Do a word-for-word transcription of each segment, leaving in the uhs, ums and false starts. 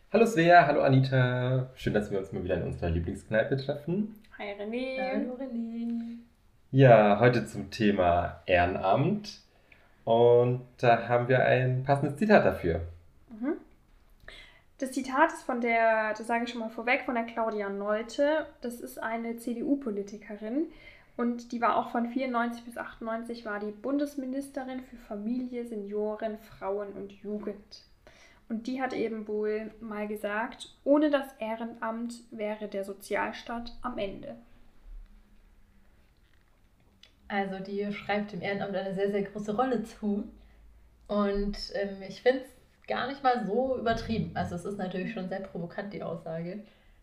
Hallo Svea, hallo Anita. Schön, dass wir uns mal wieder in unserer Lieblingskneipe treffen. Hi René. Hallo René. Ja, heute zum Thema Ehrenamt. Und da haben wir ein passendes Zitat dafür. Mhm. Das Zitat ist von der, das sage ich schon mal vorweg, von der Claudia Nolte. Das ist eine C D U-Politikerin und die war auch von vierundneunzig bis achtundneunzig war die Bundesministerin für Familie, Senioren, Frauen und Jugend. Und die hat eben wohl mal gesagt, ohne das Ehrenamt wäre der Sozialstaat am Ende. Also die schreibt dem Ehrenamt eine sehr, sehr große Rolle zu. Und ähm, ich finde es gar nicht mal so übertrieben. Also es ist natürlich schon sehr provokant, die Aussage.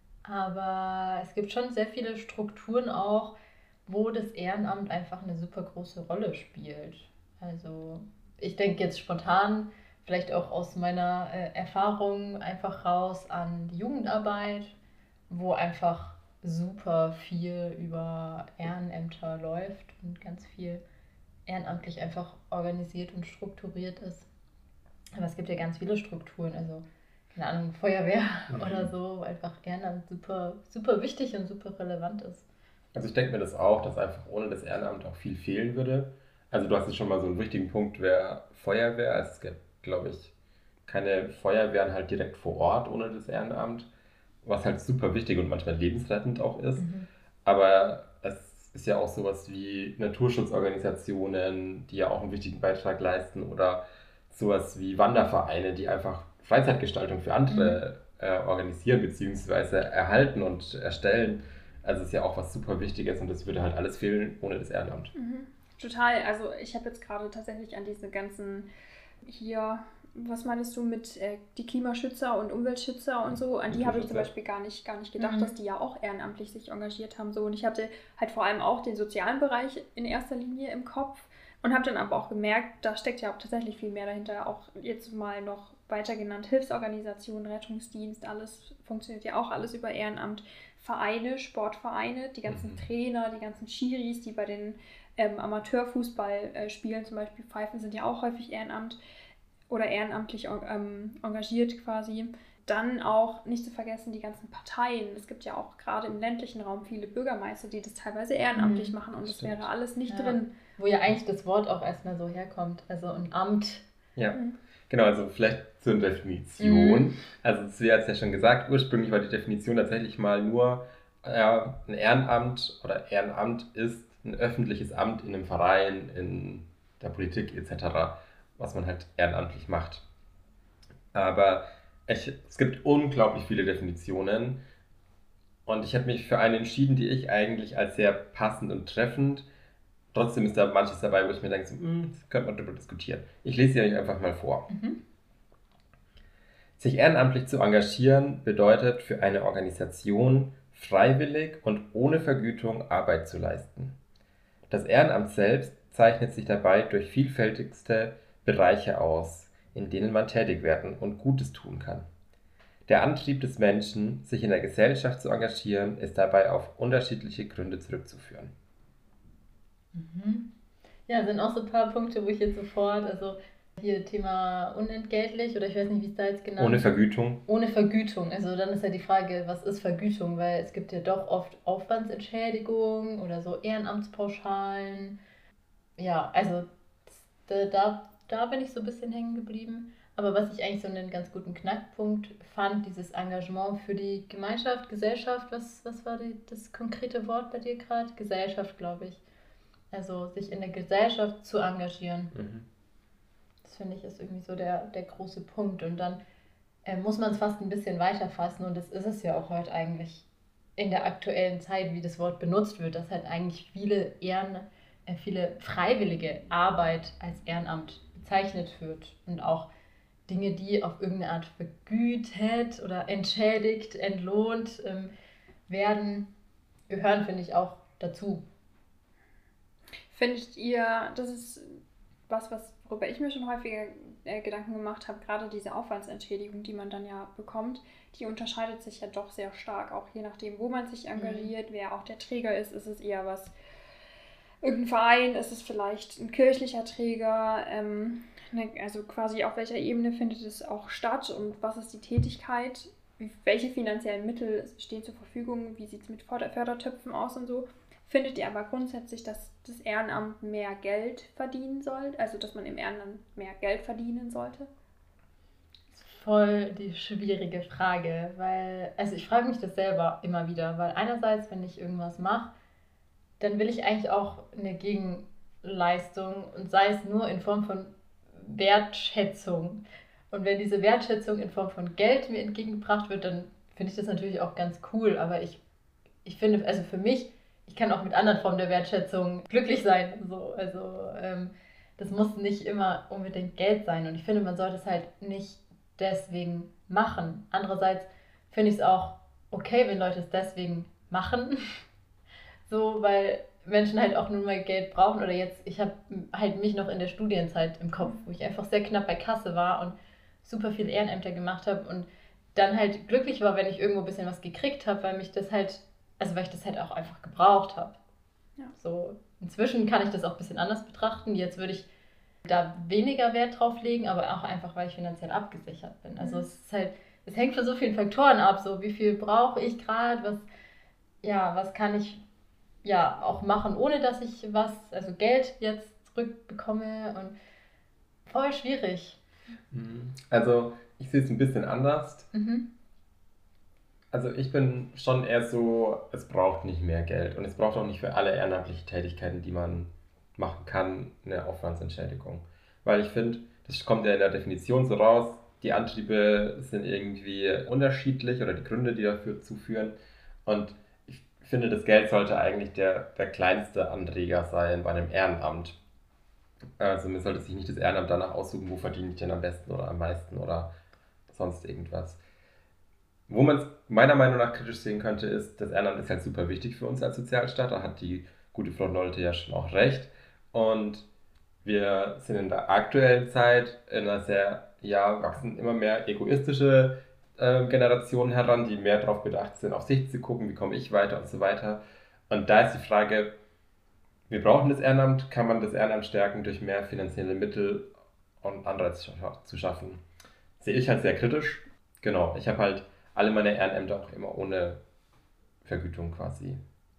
Aber es gibt schon sehr viele Strukturen auch, wo das Ehrenamt einfach eine super große Rolle spielt. Also ich denke jetzt spontan, vielleicht auch aus meiner äh, Erfahrung einfach raus an die Jugendarbeit, wo einfach super viel über Ehrenämter läuft und ganz viel ehrenamtlich einfach organisiert und strukturiert ist. Aber es gibt ja ganz viele Strukturen, also keine Ahnung, Feuerwehr Mhm. oder so, wo einfach Ehrenamt super, super wichtig und super relevant ist. Also ich denke mir das auch, dass einfach ohne das Ehrenamt auch viel fehlen würde. Also du hast jetzt schon mal so einen wichtigen Punkt, wäre Feuerwehr. Also es gibt, glaube ich, keine Feuerwehren halt direkt vor Ort ohne das Ehrenamt, was halt super wichtig und manchmal lebensrettend auch ist. Mhm. Aber es ist ja auch sowas wie Naturschutzorganisationen, die ja auch einen wichtigen Beitrag leisten, oder sowas wie Wandervereine, die einfach Freizeitgestaltung für andere äh, organisieren bzw. erhalten und erstellen. Also es ist ja auch was super Wichtiges und das würde halt alles fehlen ohne das Ehrenamt. Mhm. Total, also ich habe jetzt gerade tatsächlich an diese ganzen hier, was meinst du mit äh, die Klimaschützer und Umweltschützer und so, an die habe ich zum Naturschützer. Beispiel gar nicht, gar nicht gedacht, Mhm. dass die ja auch ehrenamtlich sich engagiert haben. So. Und ich hatte halt vor allem auch den sozialen Bereich in erster Linie im Kopf und habe dann aber auch gemerkt, da steckt ja auch tatsächlich viel mehr dahinter. Auch jetzt mal noch weiter genannt Hilfsorganisationen, Rettungsdienst, alles funktioniert ja auch alles über Ehrenamt. Vereine, Sportvereine, die ganzen Mhm. Trainer, die ganzen Schiris, die bei den ähm, Amateurfußballspielen zum Beispiel pfeifen, sind ja auch häufig Ehrenamt oder ehrenamtlich ähm, engagiert quasi. Dann auch nicht zu vergessen die ganzen Parteien. Es gibt ja auch gerade im ländlichen Raum viele Bürgermeister, die das teilweise ehrenamtlich Mhm. machen und das Stimmt. wäre alles nicht Ja. drin. Wo ja eigentlich das Wort auch erstmal so herkommt. Also ein Amt. Ja, Mhm. genau, also vielleicht zur Definition. Mhm. Also Svea hat es ja schon gesagt, ursprünglich war die Definition tatsächlich mal nur, äh, ein Ehrenamt oder Ehrenamt ist ein öffentliches Amt in einem Verein, in der Politik et cetera, was man halt ehrenamtlich macht. Aber ich, es gibt unglaublich viele Definitionen und ich habe mich für eine entschieden, die ich eigentlich als sehr passend und treffend. Trotzdem ist da manches dabei, wo ich mir denke, so, hm, das könnte man darüber diskutieren. Ich lese sie euch einfach mal vor. Mhm. Sich ehrenamtlich zu engagieren bedeutet für eine Organisation freiwillig und ohne Vergütung Arbeit zu leisten. Das Ehrenamt selbst zeichnet sich dabei durch vielfältigste Bereiche aus, in denen man tätig werden und Gutes tun kann. Der Antrieb des Menschen, sich in der Gesellschaft zu engagieren, ist dabei auf unterschiedliche Gründe zurückzuführen. Mhm. Ja, sind auch so ein paar Punkte, wo ich jetzt sofort, also hier Thema unentgeltlich oder ich weiß nicht, wie es da jetzt genannt Ohne Vergütung. Ohne Vergütung. Also dann ist ja die Frage, was ist Vergütung? Weil es gibt ja doch oft Aufwandsentschädigungen oder so Ehrenamtspauschalen. Ja, also da, da, da bin ich so ein bisschen hängen geblieben. Aber was ich eigentlich so einen ganz guten Knackpunkt fand, dieses Engagement für die Gemeinschaft, Gesellschaft, was, was war die, das konkrete Wort bei dir gerade? Gesellschaft, glaube ich. Also sich in der Gesellschaft zu engagieren. Mhm. Das finde ich ist irgendwie so der, der große Punkt. Und dann äh, muss man es fast ein bisschen weiter fassen. Und das ist es ja auch heute eigentlich in der aktuellen Zeit, wie das Wort benutzt wird, dass halt eigentlich viele Ehren, äh, viele freiwillige Arbeit als Ehrenamt bezeichnet wird. Und auch Dinge, die auf irgendeine Art vergütet oder entschädigt, entlohnt ähm, werden, gehören, finde ich, auch dazu. Findet ihr, das ist was, was worüber ich mir schon häufiger äh, Gedanken gemacht habe, gerade diese Aufwandsentschädigung, die man dann ja bekommt, die unterscheidet sich ja doch sehr stark, auch je nachdem, wo man sich engagiert, mhm. wer auch der Träger ist. Ist es eher was, irgendein Verein, ist es vielleicht ein kirchlicher Träger, ähm, ne, also quasi auf welcher Ebene findet es auch statt und was ist die Tätigkeit? welche finanziellen Mittel stehen zur Verfügung, wie sieht es mit Fördertöpfen aus und so. Findet ihr aber grundsätzlich, dass das Ehrenamt mehr Geld verdienen soll, also dass man im Ehrenamt mehr Geld verdienen sollte? Voll die schwierige Frage, weil, also ich frage mich das selber immer wieder, weil einerseits, wenn ich irgendwas mache, dann will ich eigentlich auch eine Gegenleistung und sei es nur in Form von Wertschätzung. Und wenn diese Wertschätzung in Form von Geld mir entgegengebracht wird, dann finde ich das natürlich auch ganz cool, aber ich, ich finde, also für mich, ich kann auch mit anderen Formen der Wertschätzung glücklich sein. So. Also ähm, das muss nicht immer unbedingt Geld sein. Und ich finde, man sollte es halt nicht deswegen machen. Andererseits finde ich es auch okay, wenn Leute es deswegen machen. So, weil Menschen halt auch nur mal Geld brauchen. Oder jetzt, ich habe halt mich noch in der Studienzeit im Kopf, wo ich einfach sehr knapp bei Kasse war und super viele Ehrenämter gemacht habe und dann halt glücklich war, wenn ich irgendwo ein bisschen was gekriegt habe, weil mich das halt Also weil ich das halt auch einfach gebraucht habe. Ja. So, inzwischen kann ich das auch ein bisschen anders betrachten. Jetzt würde ich da weniger Wert drauf legen, aber auch einfach, weil ich finanziell abgesichert bin. Also mhm. es ist halt, es hängt von so vielen Faktoren ab, so wie viel brauche ich gerade, was, ja, was kann ich ja auch machen, ohne dass ich was, also Geld jetzt zurückbekomme und voll schwierig. Also ich sehe es ein bisschen anders. Mhm. Also ich bin schon eher so, es braucht nicht mehr Geld und es braucht auch nicht für alle ehrenamtliche Tätigkeiten, die man machen kann, eine Aufwandsentschädigung. Weil ich finde, das kommt ja in der Definition so raus, die Antriebe sind irgendwie unterschiedlich oder die Gründe, die dafür zuführen. Und ich finde, das Geld sollte eigentlich der, der kleinste Anträger sein bei einem Ehrenamt. Also man sollte sich nicht das Ehrenamt danach aussuchen, wo verdiene ich denn am besten oder am meisten oder sonst irgendwas. Wo man es meiner Meinung nach kritisch sehen könnte, ist, das Ehrenamt ist halt super wichtig für uns als Sozialstaat. Da hat die gute Frau Nolte ja schon auch recht. Und wir sind in der aktuellen Zeit in einer sehr, ja, wachsen immer mehr egoistische äh, Generationen heran, die mehr darauf bedacht sind, auf sich zu gucken, wie komme ich weiter und so weiter. Und da ist die Frage, wir brauchen das Ehrenamt, kann man das Ehrenamt stärken durch mehr finanzielle Mittel und Anreize zu schaffen? Sehe ich halt sehr kritisch. Genau, ich habe halt alle meine Ehrenämter auch immer ohne Vergütung quasi.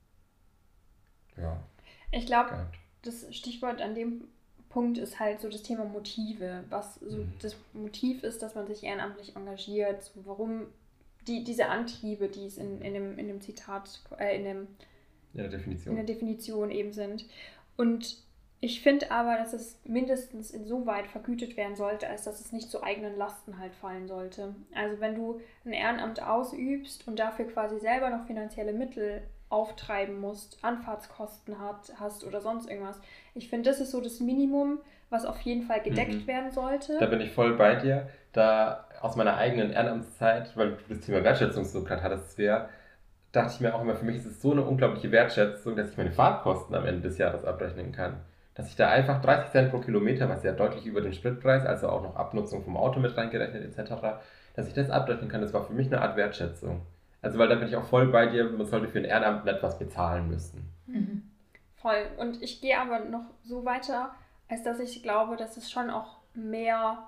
Ja. Ich glaube, das Stichwort an dem Punkt ist halt so das Thema Motive. Was so mhm. das Motiv ist, dass man sich ehrenamtlich engagiert, so warum die, diese Antriebe, die es in, in, dem, in dem Zitat, äh, in, dem, in, der Definition. in der Definition eben sind. Und ich finde aber, dass es mindestens insoweit vergütet werden sollte, als dass es nicht zu eigenen Lasten halt fallen sollte. Also wenn du ein Ehrenamt ausübst und dafür quasi selber noch finanzielle Mittel auftreiben musst, Anfahrtskosten hat, hast oder sonst irgendwas. Ich finde, das ist so das Minimum, was auf jeden Fall gedeckt mhm. werden sollte. Da bin ich voll bei dir. Da aus meiner eigenen Ehrenamtszeit, weil du das Thema Wertschätzung so gerade hattest, Svea, dachte ich mir auch immer, für mich ist es so eine unglaubliche Wertschätzung, dass ich meine Fahrtkosten am Ende des Jahres abrechnen kann. Dass ich da einfach dreißig Cent pro Kilometer, was ja deutlich über den Spritpreis, also auch noch Abnutzung vom Auto mit reingerechnet et cetera, dass ich das abrechnen kann, das war für mich eine Art Wertschätzung. Also weil da bin ich auch voll bei dir, man sollte für ein Ehrenamt etwas bezahlen müssen. Mhm. Voll. Und ich gehe aber noch so weiter, als dass ich glaube, dass es schon auch mehr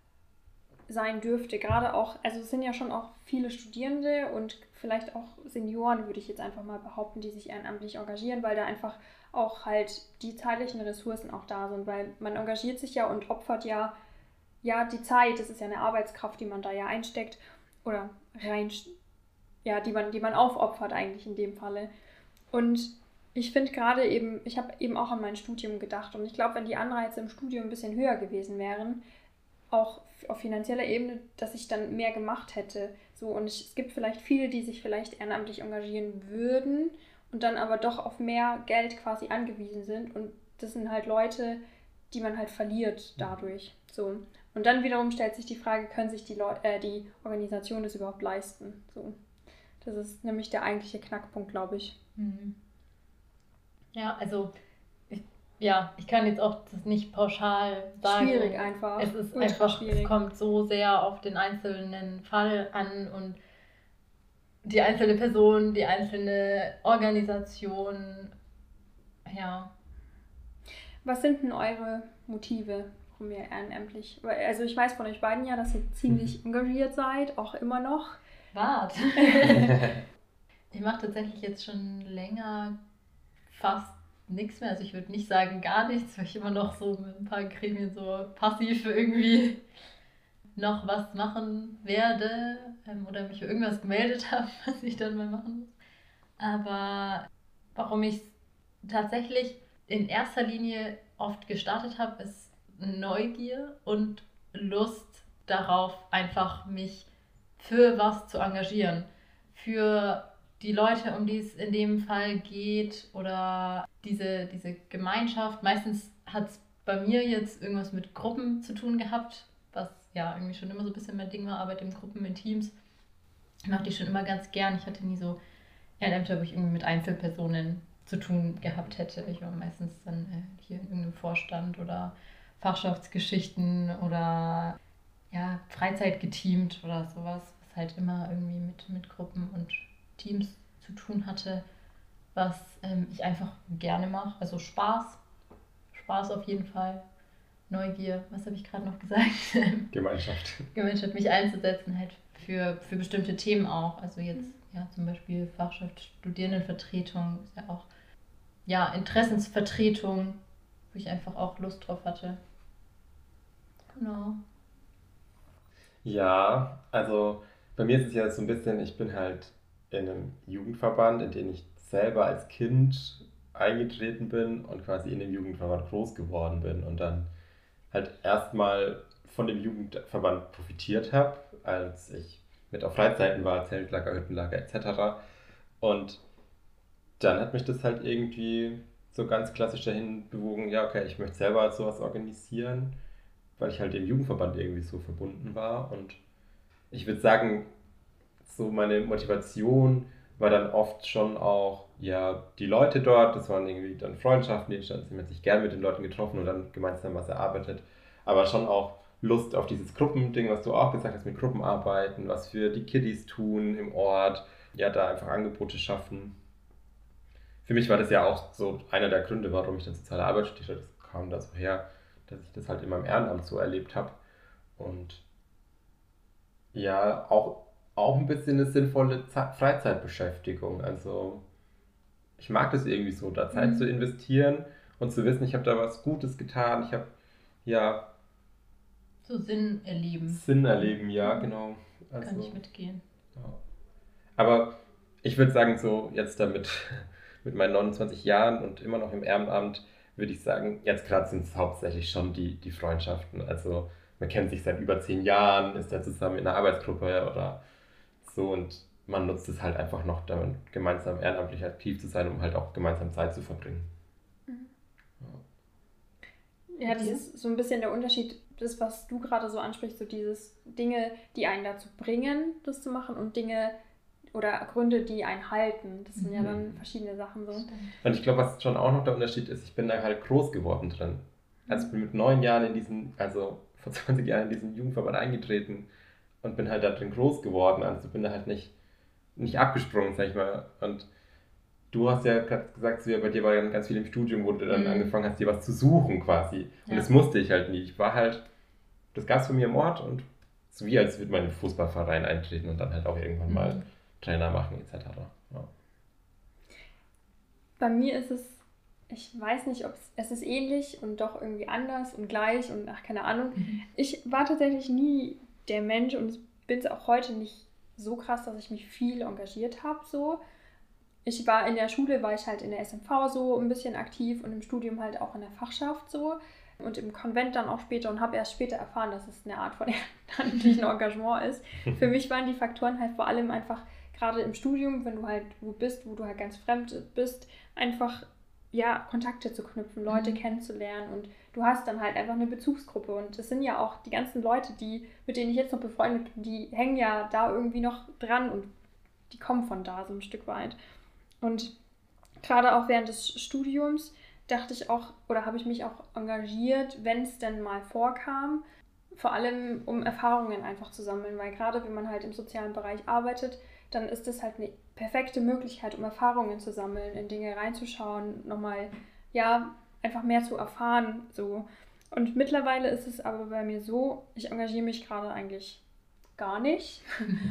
sein dürfte. Gerade auch, also es sind ja schon auch viele Studierende und vielleicht auch Senioren, würde ich jetzt einfach mal behaupten, die sich ehrenamtlich engagieren, weil da einfach auch halt die zeitlichen Ressourcen auch da sind, weil man engagiert sich ja und opfert ja, ja die Zeit, das ist ja eine Arbeitskraft, die man da ja einsteckt oder rein, ja, die man, die man aufopfert eigentlich in dem Falle. Und ich finde gerade eben, ich habe eben auch an mein Studium gedacht und ich glaube, wenn die Anreize im Studium ein bisschen höher gewesen wären, auch auf finanzieller Ebene, dass ich dann mehr gemacht hätte. So, und ich, es gibt vielleicht viele, die sich vielleicht ehrenamtlich engagieren würden und dann aber doch auf mehr Geld quasi angewiesen sind. Und das sind halt Leute, die man halt verliert dadurch. So. Und dann wiederum stellt sich die Frage, können sich die, Leute, äh, die Organisationen das überhaupt leisten? So. Das ist nämlich der eigentliche Knackpunkt, glaube ich. Mhm. Ja, also ich, ja, ich kann jetzt auch das nicht pauschal sagen. Schwierig einfach. Es ist Ultra einfach, schwierig. Es kommt so sehr auf den einzelnen Fall an und die einzelne Person, die einzelne Organisation. Ja. Was sind denn eure Motive, warum ihr ehrenamtlich? Also ich weiß von euch beiden ja, dass ihr ziemlich engagiert seid, auch immer noch. Wart. Ich mache tatsächlich jetzt schon länger fast nichts mehr. Also ich würde nicht sagen gar nichts, weil ich immer noch so mit ein paar Gremien so passiv irgendwie noch was machen werde ähm, oder mich für irgendwas gemeldet habe, was ich dann mal machen muss. Aber warum ich tatsächlich in erster Linie oft gestartet habe, ist Neugier und Lust darauf, einfach mich für was zu engagieren. Für die Leute, um die es in dem Fall geht oder diese, diese Gemeinschaft. Meistens hat es bei mir jetzt irgendwas mit Gruppen zu tun gehabt, was ja irgendwie schon immer so ein bisschen mein Ding war, Arbeit in Gruppen, in Teams. Ich mache die schon immer ganz gern. Ich hatte nie so Ehrenämter, wo ich irgendwie mit Einzelpersonen zu tun gehabt hätte. Ich war meistens dann äh, hier in irgendeinem Vorstand oder Fachschaftsgeschichten oder ja, Freizeit geteamt oder sowas, was halt immer irgendwie mit, mit Gruppen und Teams zu tun hatte, was ähm, ich einfach gerne mache. Also Spaß, Spaß auf jeden Fall, Neugier, was habe ich gerade noch gesagt? Gemeinschaft. Gemeinschaft, mich einzusetzen halt für, für bestimmte Themen auch. Also jetzt ja zum Beispiel Fachschaft, Studierendenvertretung ist ja auch ja, Interessensvertretung, wo ich einfach auch Lust drauf hatte. Genau. Ja, also bei mir ist es ja so ein bisschen, ich bin halt in einem Jugendverband, in den ich selber als Kind eingetreten bin und quasi in dem Jugendverband groß geworden bin und dann halt erstmal von dem Jugendverband profitiert habe, als ich mit auf Freizeiten war, Zeltlager, Hüttenlager et cetera. Und dann hat mich das halt irgendwie so ganz klassisch dahin bewogen, ja okay, ich möchte selber sowas organisieren, weil ich halt dem Jugendverband irgendwie so verbunden war. Und ich würde sagen, so meine Motivation war dann oft schon auch, ja, die Leute dort, das waren irgendwie dann Freundschaften, die entstanden sind, man hat sich gern mit den Leuten getroffen und dann gemeinsam was erarbeitet, aber schon auch Lust auf dieses Gruppending, was du auch gesagt hast, mit Gruppenarbeiten, was für die Kiddies tun im Ort, ja, da einfach Angebote schaffen. Für mich war das ja auch so einer der Gründe, warum ich dann soziale Arbeit studiert habe. Das kam da so her, dass ich das halt in meinem Ehrenamt so erlebt habe. Und ja, auch, auch ein bisschen eine sinnvolle Ze- Freizeitbeschäftigung. Also ich mag das irgendwie so, da Zeit Mhm. zu investieren und zu wissen, ich habe da was Gutes getan. Ich habe ja So Sinn erleben. Sinn erleben, ja, Mhm. genau. Kann Also, ich mitgehen. ja. Aber ich würde sagen, so jetzt damit mit meinen neunundzwanzig Jahren und immer noch im Ehrenamt, würde ich sagen, jetzt gerade sind es hauptsächlich schon die, die Freundschaften. Also man kennt sich seit über zehn Jahren, ist da zusammen in einer Arbeitsgruppe oder so und man nutzt es halt einfach noch, damit gemeinsam ehrenamtlich aktiv zu sein, um halt auch gemeinsam Zeit zu verbringen. Ja, das ist so ein bisschen der Unterschied, das, was du gerade so ansprichst, so dieses Dinge, die einen dazu bringen, das zu machen und Dinge oder Gründe, die einen halten. Das sind ja Mhm. dann verschiedene Sachen so. Und ich glaube, was schon auch noch der Unterschied ist, ich bin da halt groß geworden drin. Also ich bin mit neun Jahren in diesen, also vor zwanzig Jahren in diesen Jugendverband eingetreten und bin halt da drin groß geworden. Also bin da halt nicht, nicht abgesprungen, sag ich mal. Und du hast ja gerade gesagt, so, ja, bei dir war ja ganz viel im Studium, wo du dann Mhm. angefangen hast, dir was zu suchen quasi. Und Ja. das musste ich halt nie. Ich war halt, das gab es von mir im Ort und so wie als würde man in einen Fußballverein eintreten und dann halt auch irgendwann Mhm. mal Trainer machen et cetera. Ja. Bei mir ist es, ich weiß nicht, ob es, es ist ähnlich und doch irgendwie anders und gleich und ach, keine Ahnung. Mhm. Ich war tatsächlich nie der Mensch und bin es auch heute nicht so krass, dass ich mich viel engagiert habe so. Ich war in der Schule, war ich halt in der S M V so ein bisschen aktiv und im Studium halt auch in der Fachschaft so und im Konvent dann auch später und habe erst später erfahren, dass es eine Art von ehrenamtlichem Engagement ist. Für mich waren die Faktoren halt vor allem einfach gerade im Studium, wenn du halt wo bist, wo du halt ganz fremd bist, einfach ja Kontakte zu knüpfen, Leute Mhm. kennenzulernen und du hast dann halt einfach eine Bezugsgruppe und das sind ja auch die ganzen Leute, die mit denen ich jetzt noch befreundet bin, die hängen ja da irgendwie noch dran und die kommen von da so ein Stück weit. Und gerade auch während des Studiums dachte ich auch, oder habe ich mich auch engagiert, wenn es denn mal vorkam, vor allem um Erfahrungen einfach zu sammeln, weil gerade wenn man halt im sozialen Bereich arbeitet, dann ist das halt eine perfekte Möglichkeit, um Erfahrungen zu sammeln, in Dinge reinzuschauen, nochmal, ja, einfach mehr zu erfahren, so. Und mittlerweile ist es aber bei mir so, ich engagiere mich gerade eigentlich gar nicht.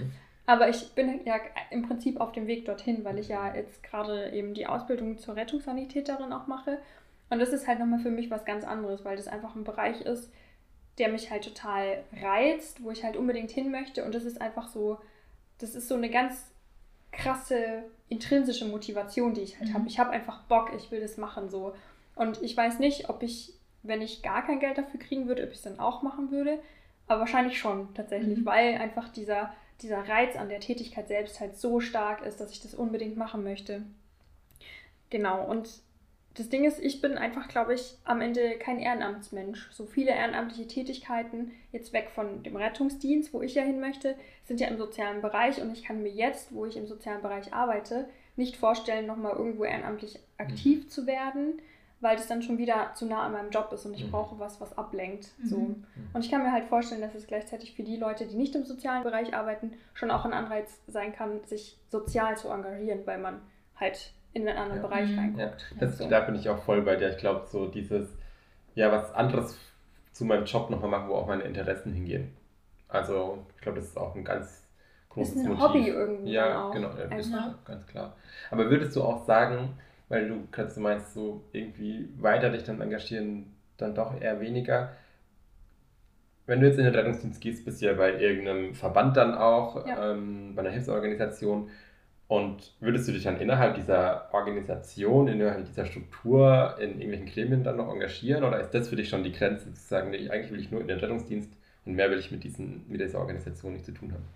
Aber ich bin ja im Prinzip auf dem Weg dorthin, weil ich ja jetzt gerade eben die Ausbildung zur Rettungssanitäterin auch mache. Und das ist halt nochmal für mich was ganz anderes, weil das einfach ein Bereich ist, der mich halt total reizt, wo ich halt unbedingt hin möchte. Und das ist einfach so, das ist so eine ganz krasse intrinsische Motivation, die ich halt mhm. habe. Ich habe einfach Bock, ich will das machen so. Und ich weiß nicht, ob ich, wenn ich gar kein Geld dafür kriegen würde, ob ich es dann auch machen würde. Aber wahrscheinlich schon tatsächlich, mhm. weil einfach dieser, dieser Reiz an der Tätigkeit selbst halt so stark ist, dass ich das unbedingt machen möchte. Genau, und das Ding ist, ich bin einfach, glaube ich, am Ende kein Ehrenamtsmensch. So viele ehrenamtliche Tätigkeiten, jetzt weg von dem Rettungsdienst, wo ich ja hin möchte, sind ja im sozialen Bereich. Und ich kann mir jetzt, wo ich im sozialen Bereich arbeite, nicht vorstellen, nochmal irgendwo ehrenamtlich aktiv mhm. zu werden, weil das dann schon wieder zu nah an meinem Job ist und ich mhm. brauche was, was ablenkt. Mhm. So. Und ich kann mir halt vorstellen, dass es gleichzeitig für die Leute, die nicht im sozialen Bereich arbeiten, schon auch ein Anreiz sein kann, sich sozial zu engagieren, weil man halt in einen anderen ja. Bereich reinguckt. Ja. Das, so. Da bin ich auch voll bei dir. Ich glaube, so dieses, ja, was anderes zu meinem Job nochmal machen, wo auch meine Interessen hingehen. Also, ich glaube, das ist auch ein ganz großes Motiv. Ist ein Motiv. Hobby irgendwie Ja, auch. Genau, ja, das ist ganz klar. Aber würdest du auch sagen, weil du gerade meinst, so irgendwie weiter dich dann engagieren, dann doch eher weniger. Wenn du jetzt in den Rettungsdienst gehst, bist du ja bei irgendeinem Verband dann auch, ja. ähm, bei einer Hilfsorganisation. Und würdest du dich dann innerhalb dieser Organisation, innerhalb dieser Struktur in irgendwelchen Gremien dann noch engagieren? Oder ist das für dich schon die Grenze, zu sagen, nee, eigentlich will ich nur in den Rettungsdienst und mehr will ich mit, diesen, mit dieser Organisation nicht zu tun haben?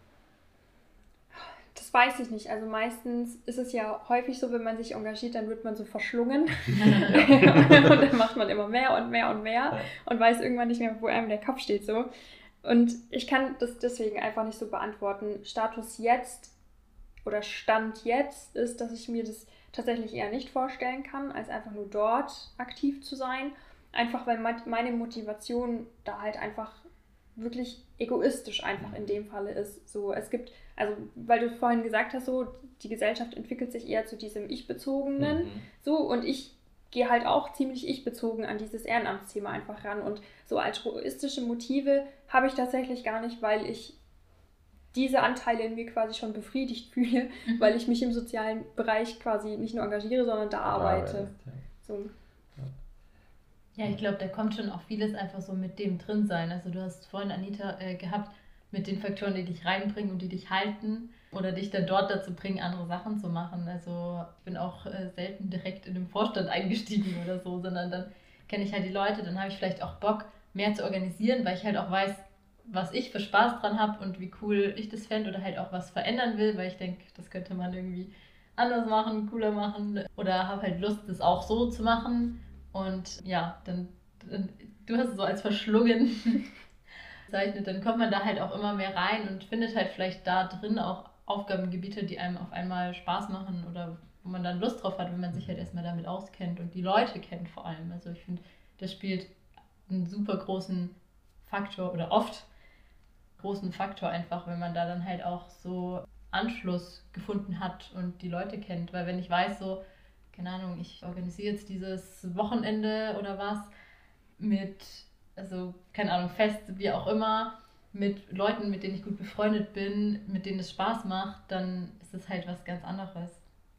Das weiß ich nicht. Also meistens ist es ja häufig so, wenn man sich engagiert, dann wird man so verschlungen. Ja. Und dann macht man immer mehr und mehr und mehr ja. und weiß irgendwann nicht mehr, wo einem der Kopf steht. So. Und ich kann das deswegen einfach nicht so beantworten. Status jetzt oder Stand jetzt ist, dass ich mir das tatsächlich eher nicht vorstellen kann, als einfach nur dort aktiv zu sein. Einfach weil meine Motivation da halt einfach wirklich egoistisch einfach in dem Falle ist. So, es gibt, also weil du vorhin gesagt hast, so die Gesellschaft entwickelt sich eher zu diesem Ich-Bezogenen, mhm. so, und ich gehe halt auch ziemlich ich-bezogen an dieses Ehrenamtsthema einfach ran. Und so altruistische Motive habe ich tatsächlich gar nicht, weil ich diese Anteile in mir quasi schon befriedigt fühle, mhm. weil ich mich im sozialen Bereich quasi nicht nur engagiere, sondern da arbeite. Ja, so. Ja, ich glaube, da kommt schon auch vieles einfach so mit dem drin sein. Also du hast vorhin, Anita, äh, gehabt, mit den Faktoren, die dich reinbringen und die dich halten oder dich dann dort dazu bringen, andere Sachen zu machen. Also ich bin auch äh, selten direkt in den Vorstand eingestiegen oder so, sondern dann kenne ich halt die Leute, dann habe ich vielleicht auch Bock, mehr zu organisieren, weil ich halt auch weiß, was ich für Spaß dran habe und wie cool ich das fände oder halt auch was verändern will, weil ich denke, das könnte man irgendwie anders machen, cooler machen oder habe halt Lust, das auch so zu machen. Und ja, dann, dann du hast es so als verschlungen bezeichnet, dann kommt man da halt auch immer mehr rein und findet halt vielleicht da drin auch Aufgabengebiete, die einem auf einmal Spaß machen oder wo man dann Lust drauf hat, wenn man sich halt erstmal damit auskennt und die Leute kennt vor allem. Also ich finde, das spielt einen super großen Faktor oder oft großen Faktor einfach, wenn man da dann halt auch so Anschluss gefunden hat und die Leute kennt. Weil wenn ich weiß, so, keine Ahnung, ich organisiere jetzt dieses Wochenende oder was mit, also keine Ahnung, Fest, wie auch immer, mit Leuten, mit denen ich gut befreundet bin, mit denen es Spaß macht, dann ist es halt was ganz anderes.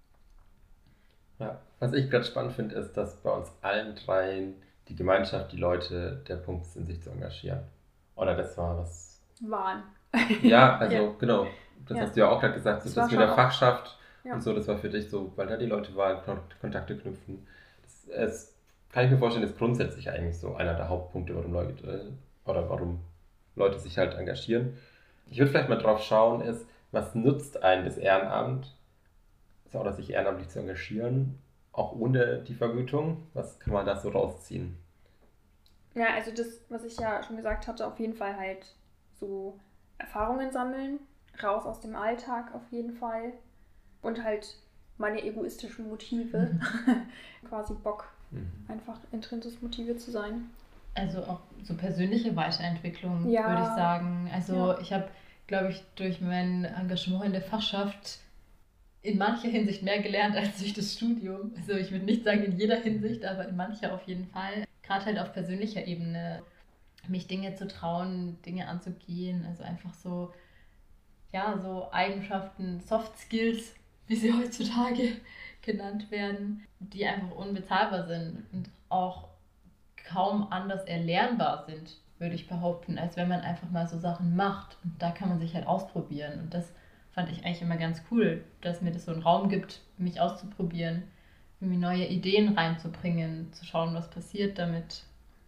Ja, was ich gerade spannend finde, ist, dass bei uns allen dreien die Gemeinschaft, die Leute, der Punkt sind, sich zu engagieren. Oder das war was... Waren. Ja, also ja. genau, das ja. hast du ja auch gerade gesagt, so, das, das mit der Fachschaft ja. und so, das war für dich so, weil da die Leute waren, Kontakte knüpfen. Das, es kann ich mir vorstellen, ist grundsätzlich eigentlich so einer der Hauptpunkte, warum Leute, oder warum Leute sich halt engagieren. Ich würde vielleicht mal drauf schauen, ist, was nutzt einen das Ehrenamt, oder sich ehrenamtlich zu engagieren, auch ohne die Vergütung? Was kann man da so rausziehen? Ja, also das, was ich ja schon gesagt hatte, auf jeden Fall halt so Erfahrungen sammeln, raus aus dem Alltag auf jeden Fall und halt meine egoistischen Motive, mhm. quasi Bock, mhm. einfach intrinsisch Motive zu sein. Also auch so persönliche Weiterentwicklung, ja. würde ich sagen. Also ja. ich habe, glaube ich, durch mein Engagement in der Fachschaft in mancher Hinsicht mehr gelernt als durch das Studium. Also ich würde nicht sagen in jeder Hinsicht, aber in mancher auf jeden Fall. Gerade halt auf persönlicher Ebene, mich Dinge zu trauen, Dinge anzugehen, also einfach so ja, so Eigenschaften, Soft Skills, wie sie heutzutage genannt werden, die einfach unbezahlbar sind und auch kaum anders erlernbar sind, würde ich behaupten, als wenn man einfach mal so Sachen macht. Und da kann man sich halt ausprobieren. Und das fand ich eigentlich immer ganz cool, dass mir das so einen Raum gibt, mich auszuprobieren, irgendwie neue Ideen reinzubringen, zu schauen, was passiert damit.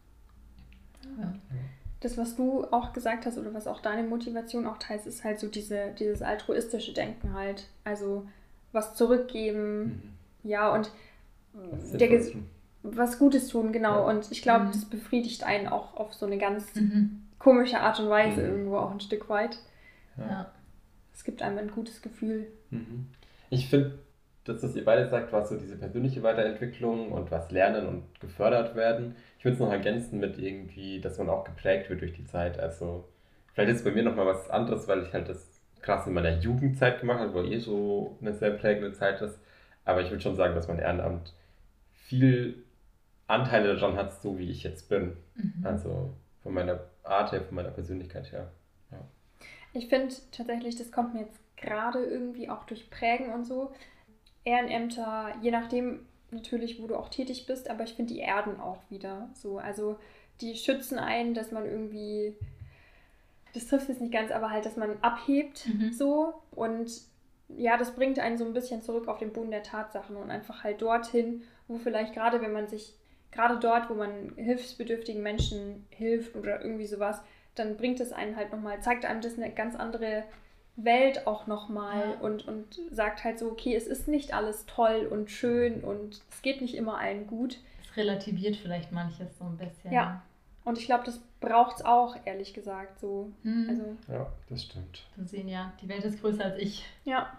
Ja. Das, was du auch gesagt hast oder was auch deine Motivation auch teilt, ist halt so diese, dieses altruistische Denken halt. Also was zurückgeben, mhm. ja, und was, der Ges- was Gutes tun, genau. Ja. Und ich glaube, mhm. das befriedigt einen auch auf so eine ganz mhm. komische Art und Weise mhm. irgendwo auch ein Stück weit. Ja. Es gibt einem ein gutes Gefühl. Mhm. Ich finde, das, was ihr beide sagt, was so diese persönliche Weiterentwicklung und was lernen und gefördert werden. Ich würde es noch ergänzen mit irgendwie, dass man auch geprägt wird durch die Zeit. Also vielleicht ist es bei mir nochmal was anderes, weil ich halt das krass in meiner Jugendzeit gemacht habe, wo eh so eine sehr prägende Zeit ist. Aber ich würde schon sagen, dass mein Ehrenamt viel Anteile daran hat, so wie ich jetzt bin. Mhm. Also von meiner Art her, von meiner Persönlichkeit her. Ja. Ich finde tatsächlich, das kommt mir jetzt gerade irgendwie auch durch Prägen und so. Ehrenämter, je nachdem natürlich, wo du auch tätig bist, aber ich finde, die erden auch wieder so. Also die schützen einen, dass man irgendwie, das trifft es nicht ganz, aber halt, dass man abhebt mhm. so. Und ja, das bringt einen so ein bisschen zurück auf den Boden der Tatsachen und einfach halt dorthin, wo vielleicht gerade, wenn man sich, gerade dort, wo man hilfsbedürftigen Menschen hilft oder irgendwie sowas, dann bringt es einen halt nochmal, zeigt einem das eine ganz andere Welt auch nochmal ja. und, und sagt halt so, okay, es ist nicht alles toll und schön und es geht nicht immer allen gut. Es relativiert vielleicht manches so ein bisschen. Ja, und ich glaube, das braucht es auch, ehrlich gesagt. So. Mhm. Also, ja, das stimmt. Wir sehen ja, die Welt ist größer als ich. Ja.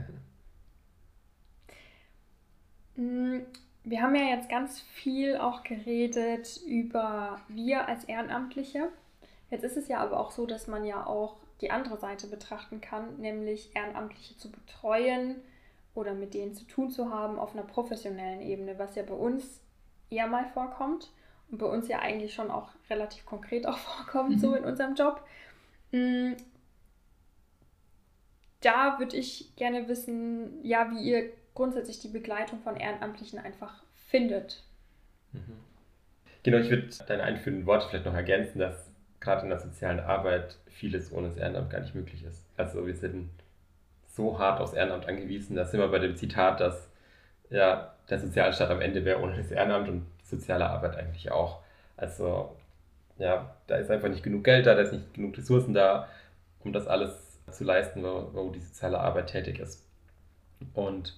Wir haben ja jetzt ganz viel auch geredet über wir als Ehrenamtliche. Jetzt ist es ja aber auch so, dass man ja auch die andere Seite betrachten kann, nämlich Ehrenamtliche zu betreuen oder mit denen zu tun zu haben auf einer professionellen Ebene, was ja bei uns eher mal vorkommt und bei uns ja eigentlich schon auch relativ konkret auch vorkommt, mhm. so in unserem Job. Da würde ich gerne wissen, ja, wie ihr grundsätzlich die Begleitung von Ehrenamtlichen einfach findet. Mhm. Genau, ich würde deine einführenden Worte vielleicht noch ergänzen, dass gerade in der sozialen Arbeit vieles ohne das Ehrenamt gar nicht möglich ist. Also wir sind so hart aufs Ehrenamt angewiesen, da sind wir bei dem Zitat, dass ja, der Sozialstaat am Ende wäre ohne das Ehrenamt und die soziale Arbeit eigentlich auch. Also ja, da ist einfach nicht genug Geld da, da ist nicht genug Ressourcen da, um das alles zu leisten, wo, wo die soziale Arbeit tätig ist. Und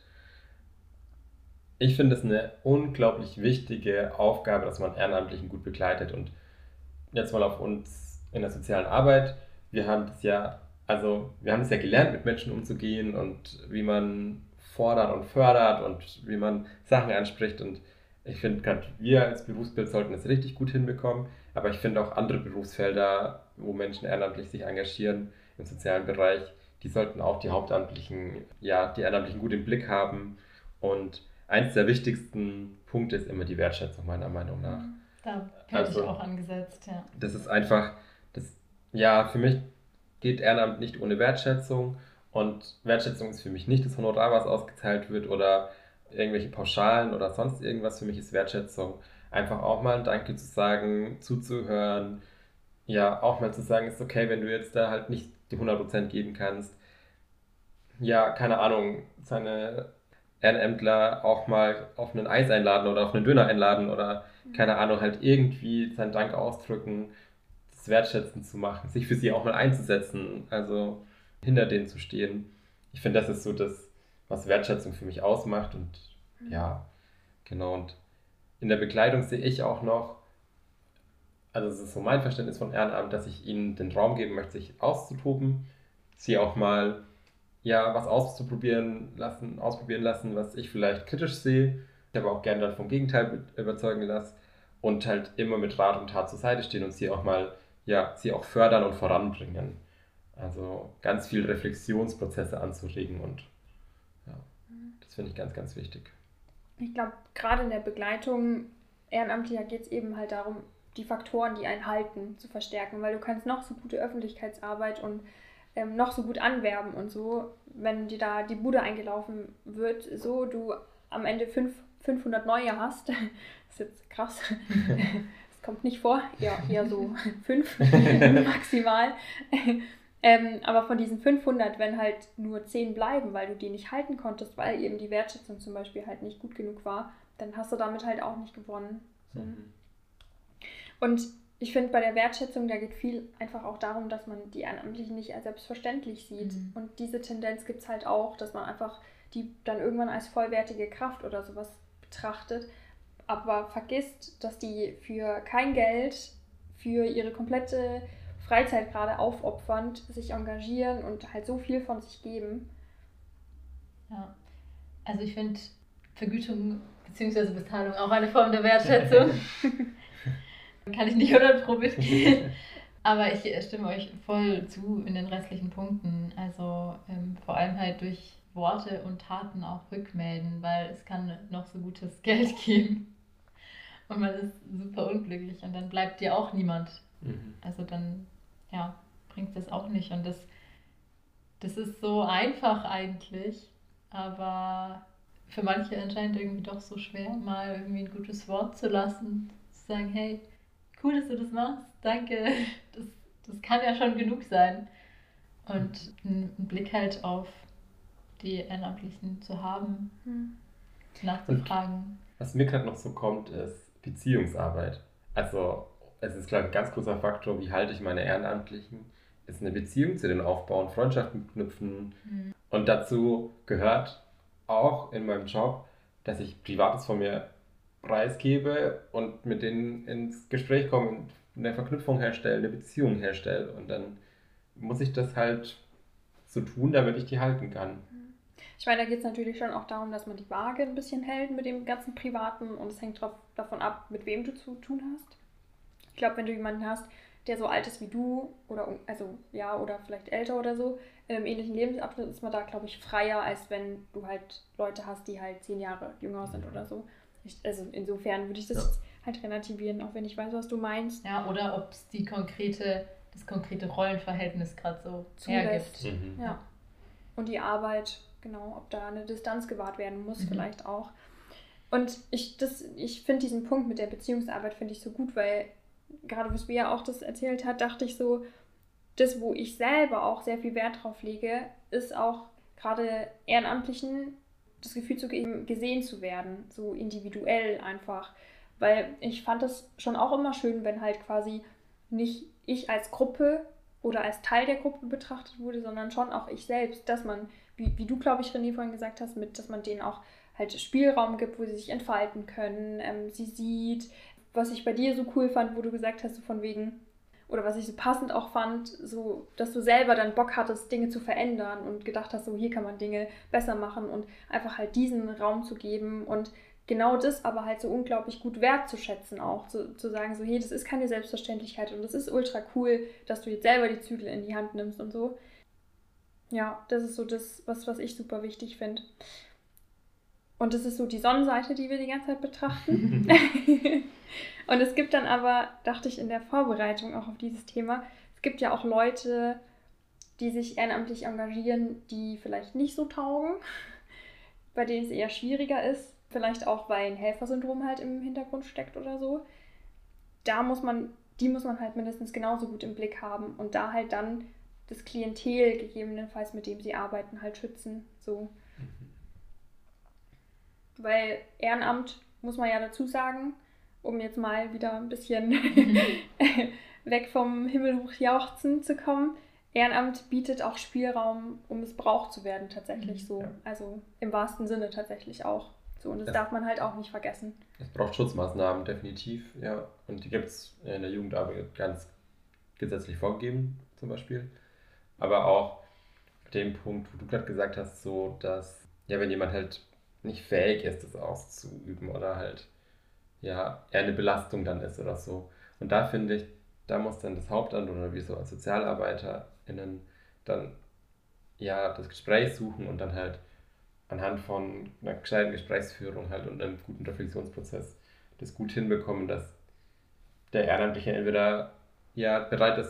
ich finde es eine unglaublich wichtige Aufgabe, dass man Ehrenamtlichen gut begleitet. Und jetzt mal auf uns in der sozialen Arbeit. Wir haben das ja, also wir haben es ja gelernt, mit Menschen umzugehen und wie man fordert und fördert und wie man Sachen anspricht. Und ich finde, gerade wir als Berufsbild sollten es richtig gut hinbekommen. Aber ich finde auch andere Berufsfelder, wo Menschen ehrenamtlich sich engagieren im sozialen Bereich, die sollten auch die Hauptamtlichen, ja, die Ehrenamtlichen gut im Blick haben. Und eins der wichtigsten Punkte ist immer die Wertschätzung, meiner Meinung nach. Da hätte also, ich auch angesetzt, ja. Das ist einfach, das, ja, für mich geht Ehrenamt nicht ohne Wertschätzung und Wertschätzung ist für mich nicht das Honorar, was ausgezahlt wird oder irgendwelche Pauschalen oder sonst irgendwas. Für mich ist Wertschätzung einfach auch mal ein Danke zu sagen, zuzuhören, ja, auch mal zu sagen, ist okay, wenn du jetzt da halt nicht die hundert Prozent geben kannst. Ja, keine Ahnung, seine Ehrenämtler auch mal auf einen Eis einladen oder auf einen Döner einladen oder keine Ahnung, halt irgendwie seinen Dank ausdrücken, das Wertschätzen zu machen, sich für sie auch mal einzusetzen, also hinter denen zu stehen. Ich finde, das ist so das, was Wertschätzung für mich ausmacht und mhm. ja, genau. Und in der Begleitung sehe ich auch noch, also es ist so mein Verständnis von Ehrenamt, dass ich ihnen den Raum geben möchte, sich auszutoben, sie auch mal ja, was auszuprobieren lassen, ausprobieren lassen, was ich vielleicht kritisch sehe, aber auch gerne dann vom Gegenteil überzeugen lasse und halt immer mit Rat und Tat zur Seite stehen und sie auch mal, ja, sie auch fördern und voranbringen. Also ganz viel Reflexionsprozesse anzuregen und ja, das finde ich ganz, ganz wichtig. Ich glaube, gerade in der Begleitung Ehrenamtlicher geht es eben halt darum, die Faktoren, die einen halten, zu verstärken, weil du kannst noch so gute Öffentlichkeitsarbeit und ähm, noch so gut anwerben und so, wenn dir da die Bude eingelaufen wird, so du am Ende fünf, fünfhundert neue hast, das ist jetzt krass, das kommt nicht vor, eher, eher so fünf maximal, ähm, aber von diesen fünfhundert, wenn halt nur zehn bleiben, weil du die nicht halten konntest, weil eben die Wertschätzung zum Beispiel halt nicht gut genug war, dann hast du damit halt auch nicht gewonnen. So. Mhm. Und ich finde, bei der Wertschätzung, da geht viel einfach auch darum, dass man die Ehrenamtlichen nicht als selbstverständlich sieht. Mhm. Und diese Tendenz gibt es halt auch, dass man einfach die dann irgendwann als vollwertige Kraft oder sowas betrachtet, aber vergisst, dass die für kein Geld, für ihre komplette Freizeit gerade aufopfernd sich engagieren und halt so viel von sich geben. Ja, also ich finde Vergütung bzw. Bezahlung auch eine Form der Wertschätzung. Kann ich nicht hundert Prozent mitgehen. Aber ich stimme euch voll zu in den restlichen Punkten. Also ähm, vor allem halt durch Worte und Taten auch rückmelden, weil es kann noch so gutes Geld geben. Und man ist super unglücklich und dann bleibt dir auch niemand. Mhm. Also dann ja, bringt das auch nicht. Und das, das ist so einfach eigentlich, aber für manche anscheinend irgendwie doch so schwer, mal irgendwie ein gutes Wort zu lassen. Zu sagen, hey, cool, dass du das machst, danke. Das, das kann ja schon genug sein. Und einen Blick halt auf die Ehrenamtlichen zu haben, hm. nachzufragen. Und was mir gerade noch so kommt, ist Beziehungsarbeit. Also es ist, glaube ich, ein ganz großer Faktor, wie halte ich meine Ehrenamtlichen, ist eine Beziehung zu denen aufbauen, Freundschaften knüpfen. Mhm. Und dazu gehört auch in meinem Job, dass ich Privates von mir preisgebe und mit denen ins Gespräch komme und eine Verknüpfung herstelle, eine Beziehung herstelle. Und dann muss ich das halt so tun, damit ich die halten kann. Ich meine, da geht es natürlich schon auch darum, dass man die Waage ein bisschen hält mit dem ganzen Privaten und es hängt drauf, davon ab, mit wem du zu tun hast. Ich glaube, wenn du jemanden hast, der so alt ist wie du oder also ja oder vielleicht älter oder so, im ähnlichen Lebensabschnitt ist man da, glaube ich, freier, als wenn du halt Leute hast, die halt zehn Jahre jünger sind oder so. Ich, also insofern würde ich das ja. halt relativieren, auch wenn ich weiß, was du meinst. Ja, oder ob es die konkrete, das konkrete Rollenverhältnis gerade so hergibt. Mhm. Ja. Und die Arbeit, genau, ob da eine Distanz gewahrt werden muss, mhm. vielleicht auch. Und ich, ich finde diesen Punkt mit der Beziehungsarbeit finde ich so gut, weil gerade was Bea auch das erzählt hat, dachte ich so, das, wo ich selber auch sehr viel Wert drauf lege, ist auch gerade Ehrenamtlichen das Gefühl zu geben, gesehen zu werden, so individuell einfach. Weil ich fand das schon auch immer schön, wenn halt quasi nicht ich als Gruppe oder als Teil der Gruppe betrachtet wurde, sondern schon auch ich selbst, dass man, wie, wie du, glaube ich, René vorhin gesagt hast, mit, dass man denen auch halt Spielraum gibt, wo sie sich entfalten können, ähm, sie sieht. Was ich bei dir so cool fand, wo du gesagt hast, so von wegen, oder was ich so passend auch fand, so, dass du selber dann Bock hattest, Dinge zu verändern und gedacht hast, so hier kann man Dinge besser machen und einfach halt diesen Raum zu geben und genau das aber halt so unglaublich gut wertzuschätzen auch, zu, zu sagen so, hey, das ist keine Selbstverständlichkeit und das ist ultra cool, dass du jetzt selber die Zügel in die Hand nimmst und so. Ja, das ist so das, was, was ich super wichtig finde. Und das ist so die Sonnenseite, die wir die ganze Zeit betrachten. Und es gibt dann aber, dachte ich in der Vorbereitung auch auf dieses Thema, es gibt ja auch Leute, die sich ehrenamtlich engagieren, die vielleicht nicht so taugen, bei denen es eher schwieriger ist, vielleicht auch, weil ein Helfersyndrom halt im Hintergrund steckt oder so. Da muss man, die muss man halt mindestens genauso gut im Blick haben und da halt dann das Klientel gegebenenfalls, mit dem sie arbeiten, halt schützen, so. Weil Ehrenamt, muss man ja dazu sagen, um jetzt mal wieder ein bisschen weg vom Himmel hoch jauchzen zu kommen, Ehrenamt bietet auch Spielraum, um missbraucht zu werden tatsächlich so. Ja. Also im wahrsten Sinne tatsächlich auch. So, und das es, darf man halt auch nicht vergessen. Es braucht Schutzmaßnahmen, definitiv, ja. Und die gibt es in der Jugendarbeit ganz gesetzlich vorgegeben, zum Beispiel. Aber auch dem Punkt, wo du gerade gesagt hast, so, dass, ja, wenn jemand halt nicht fähig ist, das auszuüben oder halt, ja, eher eine Belastung dann ist oder so. Und da finde ich, da muss dann das Hauptamt oder wir so als SozialarbeiterInnen dann, ja, das Gespräch suchen und dann halt anhand von einer gescheiten Gesprächsführung halt und einem guten Reflexionsprozess das gut hinbekommen, dass der Ehrenamtliche entweder ja bereit ist,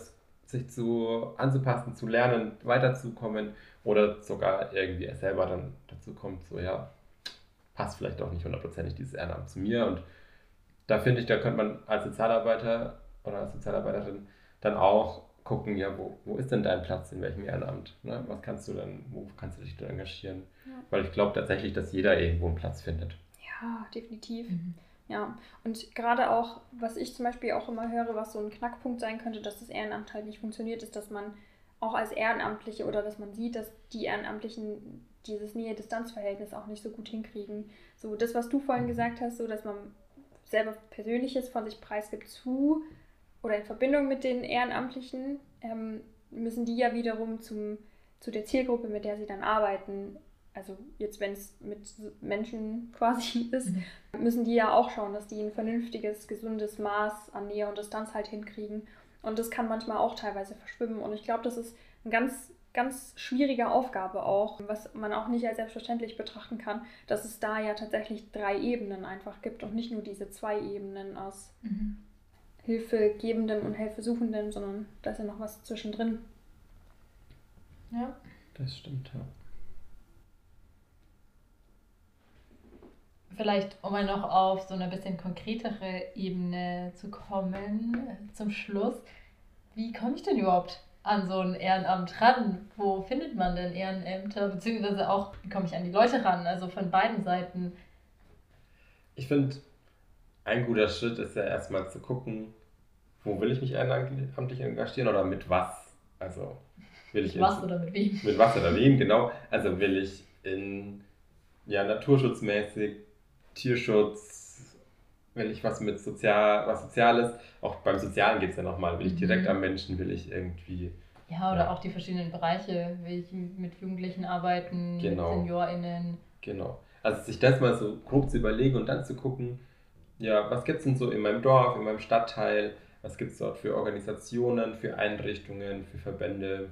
sich zu anzupassen, zu lernen, weiterzukommen oder sogar irgendwie selber dann dazu kommt, so ja, passt vielleicht auch nicht hundertprozentig dieses Ehrenamt zu mir. Und da finde ich, da könnte man als Sozialarbeiter oder als Sozialarbeiterin dann auch gucken, ja, wo, wo ist denn dein Platz, in welchem Ehrenamt? Ne? Was kannst du dann, wo kannst du dich denn engagieren? Ja. Weil ich glaube tatsächlich, dass jeder irgendwo einen Platz findet. Ja, definitiv. Mhm. Ja, und gerade auch, was ich zum Beispiel auch immer höre, was so ein Knackpunkt sein könnte, dass das Ehrenamt halt nicht funktioniert, ist, dass man auch als Ehrenamtliche oder dass man sieht, dass die Ehrenamtlichen dieses Nähe-Distanz-Verhältnis auch nicht so gut hinkriegen. So das, was du vorhin gesagt hast, so dass man selber Persönliches von sich preisgibt zu oder in Verbindung mit den Ehrenamtlichen, ähm, müssen die ja wiederum zum, zu der Zielgruppe, mit der sie dann arbeiten, also jetzt, wenn es mit Menschen quasi ist, mhm. müssen die ja auch schauen, dass die ein vernünftiges, gesundes Maß an Nähe und Distanz halt hinkriegen. Und das kann manchmal auch teilweise verschwimmen. Und ich glaube, das ist eine ganz, ganz schwierige Aufgabe auch, was man auch nicht als selbstverständlich betrachten kann, dass es da ja tatsächlich drei Ebenen einfach gibt und nicht nur diese zwei Ebenen aus mhm. Hilfegebendem und Hilfesuchendem, sondern da ist ja noch was zwischendrin. Ja, das stimmt, ja. Vielleicht, um mal noch auf so eine bisschen konkretere Ebene zu kommen, zum Schluss. Wie komme ich denn überhaupt an so ein Ehrenamt ran? Wo findet man denn Ehrenämter? Beziehungsweise auch, wie komme ich an die Leute ran? Also von beiden Seiten. Ich finde, ein guter Schritt ist ja erstmal zu gucken, wo will ich mich ehrenamtlich engagieren oder mit was? Also will ich mit was in, oder mit wem? Mit was oder wem, genau. Also will ich in ja, naturschutzmäßig, Tierschutz, will ich was mit Sozial, was Soziales, auch beim Sozialen geht es ja nochmal, will ich direkt mhm. am Menschen, will ich irgendwie... Ja, oder ja. auch die verschiedenen Bereiche, will ich mit Jugendlichen arbeiten, genau. mit SeniorInnen. Genau, also sich das mal so grob zu überlegen und dann zu gucken, ja, was gibt es denn so in meinem Dorf, in meinem Stadtteil, was gibt es dort für Organisationen, für Einrichtungen, für Verbände.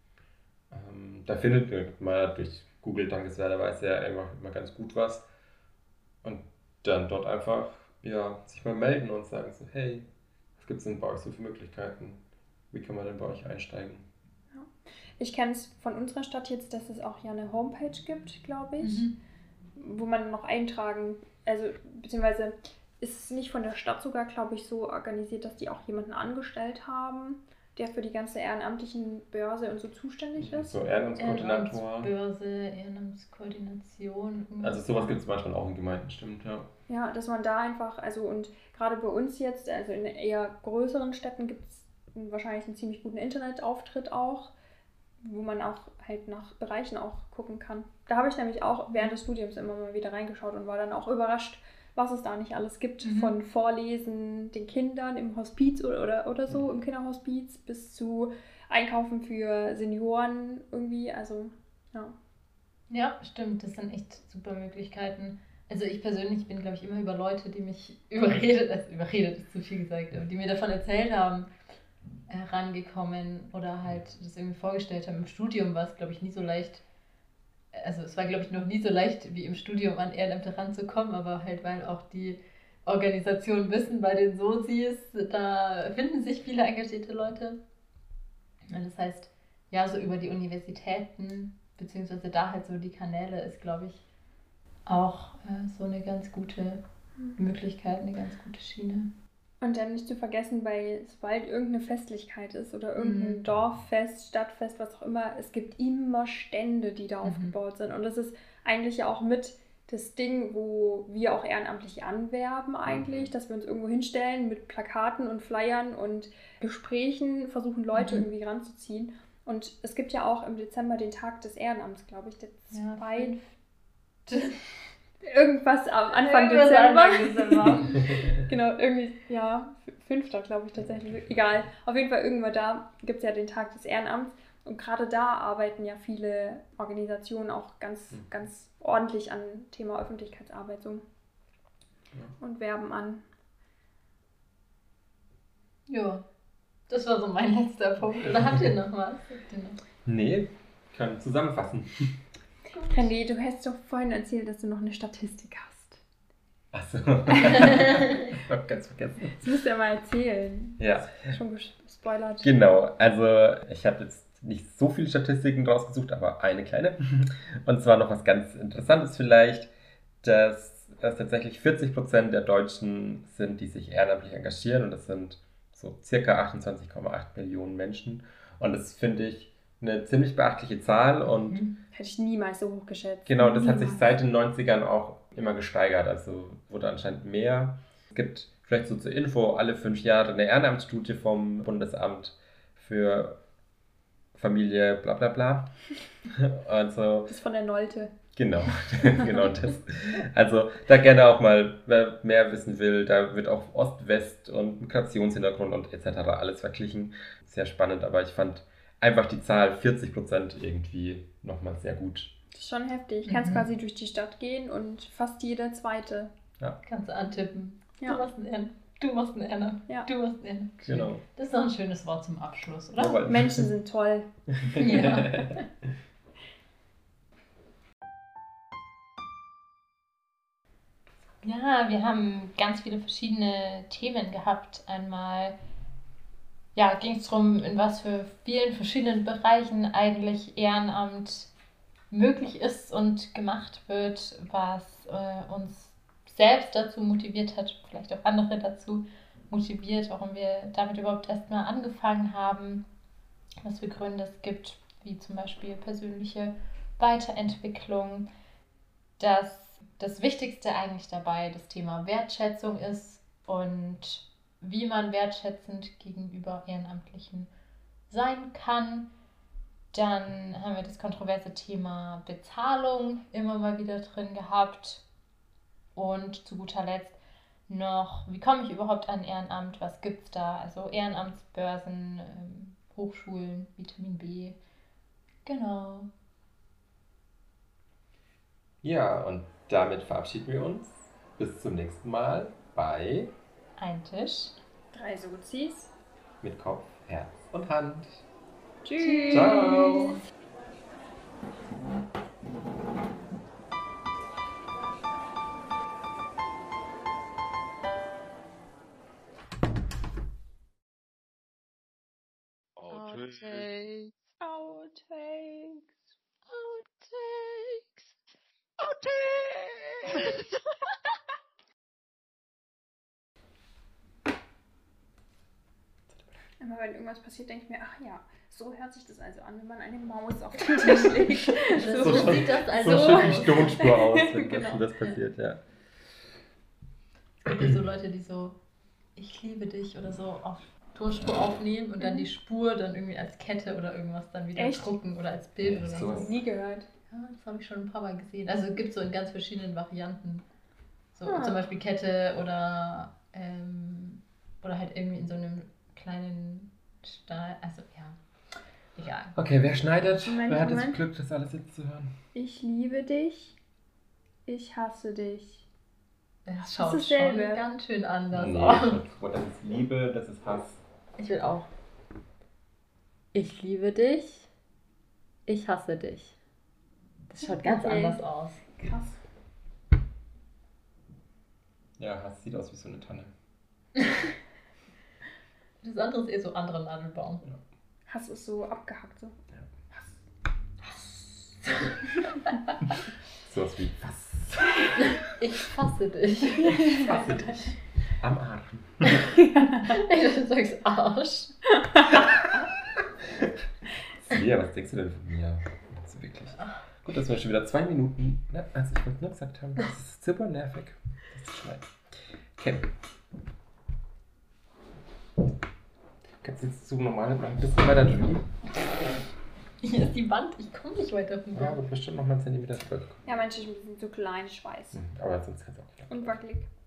Ähm, da findet man durch Google dankenswerterweise ja immer, immer ganz gut was. Und dann dort einfach ja, sich mal melden und sagen so, hey, was gibt es denn bei euch so für Möglichkeiten? Wie kann man denn bei euch einsteigen? Ja. Ich kenne es von unserer Stadt jetzt, dass es auch ja eine Homepage gibt, glaube ich, mhm. wo man noch eintragen, also beziehungsweise ist es nicht von der Stadt sogar, glaube ich, so organisiert, dass die auch jemanden angestellt haben, der für die ganze ehrenamtlichen Börse und so zuständig ist. So Ehrenamtskoordinator. Ehrenamtsbörse, Ehrenamtskoordination. Also sowas gibt es manchmal auch in Gemeinden, stimmt, ja. Ja, dass man da einfach, also und gerade bei uns jetzt, also in eher größeren Städten gibt es wahrscheinlich einen ziemlich guten Internetauftritt auch, wo man auch halt nach Bereichen auch gucken kann. Da habe ich nämlich auch während des Studiums immer mal wieder reingeschaut und war dann auch überrascht, was es da nicht alles gibt, mhm. von Vorlesen den Kindern im Hospiz oder, oder, oder so, im Kinderhospiz, bis zu Einkaufen für Senioren irgendwie, also ja. Ja, stimmt, das sind echt super Möglichkeiten. Also ich persönlich bin, glaube ich, immer über Leute, die mich überredet, also überredet ist zu viel gesagt, aber die mir davon erzählt haben, herangekommen oder halt das irgendwie vorgestellt haben. Im Studium war es, glaube ich, nie so leicht. Also es war, glaube ich, noch nie so leicht, wie im Studium an Ehrenämter ranzukommen, aber halt, weil auch die Organisationen wissen, bei den Sozis, da finden sich viele engagierte Leute. Und das heißt, ja, so über die Universitäten, beziehungsweise da halt so die Kanäle ist, glaube ich, auch äh, so eine ganz gute Möglichkeit, eine ganz gute Schiene. Und dann nicht zu vergessen, weil sobald irgendeine Festlichkeit ist oder irgendein mhm. Dorffest, Stadtfest, was auch immer, es gibt immer Stände, die da mhm. aufgebaut sind. Und das ist eigentlich ja auch mit das Ding, wo wir auch ehrenamtlich anwerben eigentlich, mhm. dass wir uns irgendwo hinstellen mit Plakaten und Flyern und Gesprächen, versuchen Leute mhm. irgendwie ranzuziehen. Und es gibt ja auch im Dezember den Tag des Ehrenamts, glaube ich, der ja, zweite... Irgendwas am Anfang Dezember. Anfang Dezember. Genau, irgendwie, ja, fünfter glaube ich tatsächlich. Egal. Auf jeden Fall irgendwann da gibt es ja den Tag des Ehrenamts. Und gerade da arbeiten ja viele Organisationen auch ganz, mhm. ganz ordentlich an Thema Öffentlichkeitsarbeit so. Ja. Und werben an. Ja, das war so mein letzter Punkt. Oder habt ihr noch was? Nee, kann zusammenfassen. René, du hast doch vorhin erzählt, dass du noch eine Statistik hast. Achso. Ich hab ganz vergessen. Das musst du ja mal erzählen. Ja. Ist schon ist Spoilert. Genau, also ich habe jetzt nicht so viele Statistiken rausgesucht, aber eine kleine. Und zwar noch was ganz Interessantes vielleicht, dass, dass tatsächlich vierzig Prozent der Deutschen sind, die sich ehrenamtlich engagieren und das sind so circa achtundzwanzig Komma acht Millionen Menschen. Und das finde ich eine ziemlich beachtliche Zahl und Mhm. Hätte ich niemals so hoch geschätzt. genau, das hat sich Niemals. seit den neunzigern auch immer gesteigert, also wurde anscheinend mehr. Es gibt vielleicht so zur Info alle fünf Jahre eine Ehrenamtsstudie vom Bundesamt für Familie bla bla bla. Also, Das ist von der Nolte. genau, genau das. Also da gerne auch mal, wer mehr wissen will, da wird auch Ost-West und Migrationshintergrund und et cetera alles verglichen. Sehr spannend, aber ich fand einfach die Zahl vierzig Prozent irgendwie nochmal sehr gut. Das ist schon heftig. Du kannst Mhm. quasi durch die Stadt gehen und fast jeder Zweite. Kannst du antippen. Ja. Du machst einen N. Du machst einen N. Ja. Du machst einen N. Genau. Das ist doch ein schönes Wort zum Abschluss, oder? Jawohl. Menschen sind toll. Ja. Ja, wir haben ganz viele verschiedene Themen gehabt. Einmal ja, ging es darum, in was für vielen verschiedenen Bereichen eigentlich Ehrenamt möglich ist und gemacht wird, was äh, uns selbst dazu motiviert hat, vielleicht auch andere dazu motiviert, warum wir damit überhaupt erstmal angefangen haben, was für Gründe es gibt, wie zum Beispiel persönliche Weiterentwicklung, dass das Wichtigste eigentlich dabei das Thema Wertschätzung ist und wie man wertschätzend gegenüber Ehrenamtlichen sein kann. Dann haben wir das kontroverse Thema Bezahlung immer mal wieder drin gehabt. Und zu guter Letzt noch, wie komme ich überhaupt an Ehrenamt? Was gibt es da? Also Ehrenamtsbörsen, ähm, Hochschulen, Vitamin B. Genau. Ja, und damit verabschieden wir uns. Bis zum nächsten Mal bei Ein Tisch. Drei Sozis. Mit Kopf, Herz und Hand. Tschüss. Ciao. Outtakes. Outtakes. Outtakes. Outtakes. Immer wenn irgendwas passiert, denke ich mir, ach ja, so hört sich das also an, wenn man eine Maus auf den Tisch legt. Das So so schon- sieht das also So schön die aus. Tonspur aus, wenn Genau. das, das passiert, ja. Es gibt so Leute, die so, ich liebe dich oder so auf Tonspur aufnehmen und dann die Spur dann irgendwie als Kette oder irgendwas dann wieder Echt? drucken oder als Bild Ja, oder sowas. so. Nie gehört. Ja, das habe ich schon ein paar Mal gesehen. Also es gibt so in ganz verschiedenen Varianten. So Ah. zum Beispiel Kette oder ähm, oder halt irgendwie in so einem kleinen Stahl. Also ja, egal. Okay, wer schneidet? Moment, wer hat das Moment. Glück, das alles jetzt zu hören? Ich liebe dich. Ich hasse dich. Das schaut ist schon dasselbe. ganz schön anders Nee, aus. das ist Liebe, das ist Hass. Ich will auch. Ich liebe dich. Ich hasse dich. Das schaut ganz Okay. anders aus. Krass. Ja, Hass sieht aus wie so eine Tonne. Das andere ist eher so anderer Nadelbaum. Hass ist so abgehackt so. So was wie Hass. Ich fasse dich. Ich hasse dich. Am Arm. Ich dachte, du sagst Arsch. Svea, was denkst du denn von mir? Also wirklich. Gut, dass wir schon wieder zwei Minuten, ne, also ich wollte nur gesagt haben, das ist super nervig, das zu schneiden. Okay. Kannst du jetzt so normal noch ein bisschen weiter drüben? Hier ist die Wand, ich komme nicht weiter Ja, rüber. aber bestimmt noch mal einen Zentimeter drüber. Ja, manche sind so klein, ich weiß. Hm, aber sonst kannst du auch wieder. Und wackelig.